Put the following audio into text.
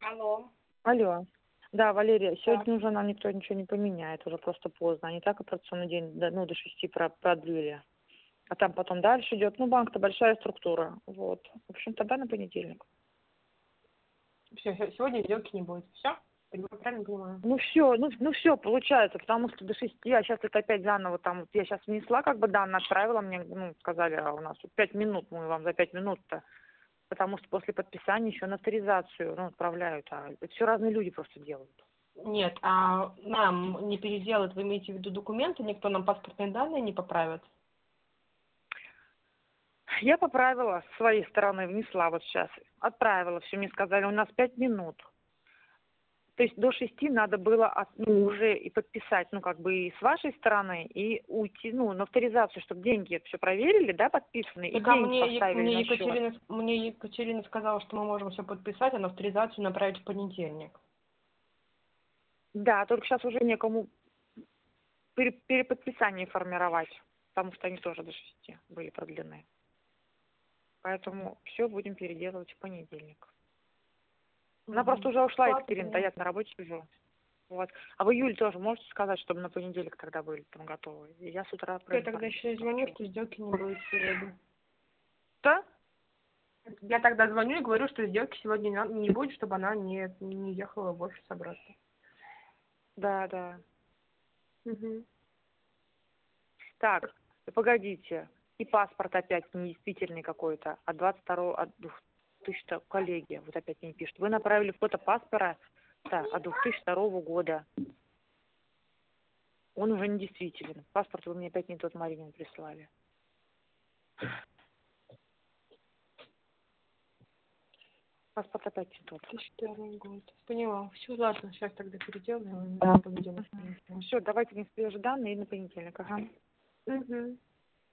Алло. Алло. Да, Валерия, Так. сегодня уже нам никто ничего не поменяет, уже просто поздно. Они так операционный день до 6 продлили. А там потом дальше идет. Ну, банк-то большая структура. Вот. В общем, тогда на понедельник. Все, сегодня сделки не будет. Все? Правильно понимаю? Ну все получается, потому что до 6, а сейчас это опять заново там, вот я сейчас внесла, как бы данные отправила, мне, сказали, а у нас 5 минут, мы вам за 5 минут-то, потому что после подписания еще на авторизацию, отправляют, а это все разные люди просто делают. Нет, а нам не переделают, вы имеете в виду документы, никто нам паспортные данные не поправит? Я поправила с своей стороны, внесла вот сейчас, отправила, все, мне сказали, у нас 5 минут. То есть до 6 надо было уже и подписать, и с вашей стороны, и уйти, на авторизацию, чтобы деньги все проверили, да, подписаны, и Так а деньги поставили мне на счет. Екатерина сказала, что мы можем все подписать, а на авторизацию направить в понедельник. Да, только сейчас уже некому переподписание формировать, потому что они тоже до 6 были продлены. Поэтому все будем переделывать в понедельник. Она просто уже ушла, Екатерина, я на работе сижу. Вот. А в июле тоже можете сказать, чтобы на понедельник тогда были там готовы? И я с утра Я тогда еще звоню, что сделки не будет сегодня. Что? Я тогда звоню и говорю, что сделки сегодня не будет, чтобы она не ехала в офис обратно. Да, да. Угу. Так, погодите. И паспорт опять недействительный какой-то. От 22-го, от 2000 коллеги, вот опять мне пишут. Вы направили фото паспорта от 2002 года. Он уже недействителен. Паспорт вы мне опять не тот, Маринин, прислали. Паспорт опять не тот. 2002 год. Поняла. Все, ладно, сейчас тогда переделаем. Да. Все, давайте не свежие данные и на понедельник. Ага. Угу.